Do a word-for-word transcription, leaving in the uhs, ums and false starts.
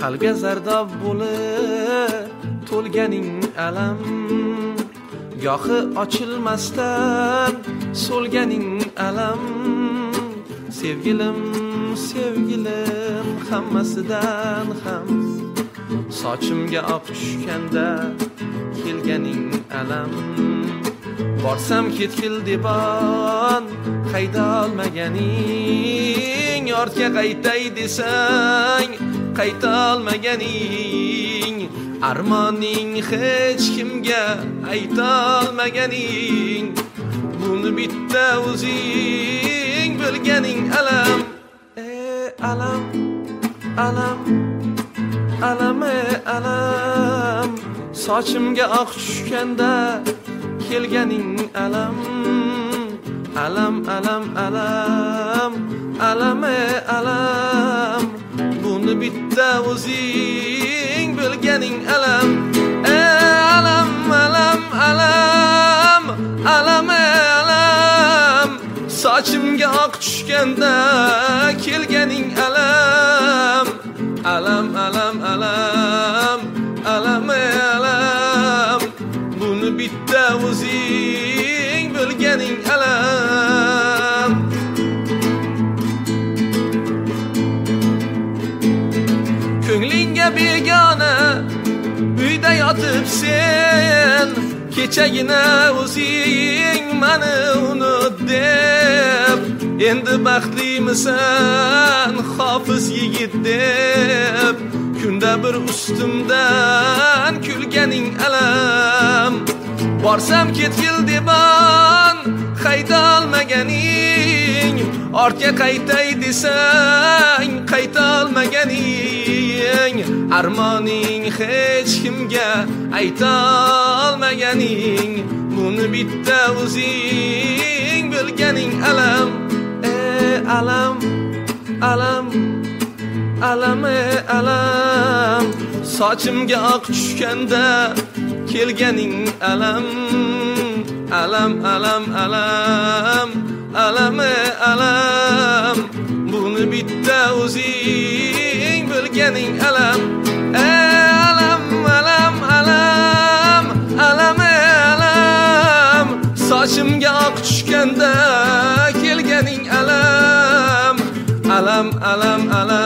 qalbga zardob bo'lib to'lganing alam, gohi ochilmasdan so'lganing alam. Sevgilim, sevgilim, hammasidan ham sochimga oq tushganda kelganing alam. Borsam ketkil debon qayda olmaganing, ortga qaytay desang qayta olmaganing, armoning hech kimga ayta olmaganing, buni bitta o'zing bilganing alam. Ey alam, alam, alam, ey alam, sochimga oq tushganda kelganing alam. Alam, alam, alam, alam, ey alam, buni bitta o'zing bilganing alam. Ey alam, alam, alam, alam, ey alam, sochimga oq tushganda kelganing alam. Alam, alam, alam, alam, ey alam, buni bitta o'zing bilganing alam. Ko'nglingga begona uyda yotib sen, kechagina o'zing mani unut deb, endi baxtlimisan hofiz yigit deb, kunda bir ustimdan kulganing alam. Borsam ketkil debon qayta olmaganing, ortga qaytay desang qayta olmaganing, armoning hech kimga ayta olmaganing, buni bitta o'zing bilganing alam. Ey alam, alam, alam, ey alam, sochimga oq tushganda kelganing alam. Alam, alam, alam, alam, ey alam, buni bitta o'zing bilganing alam. Ey alam, alam, alam, alam, ey alam, sochimga oq tushganda kelganing alam. Alam, alam, alam,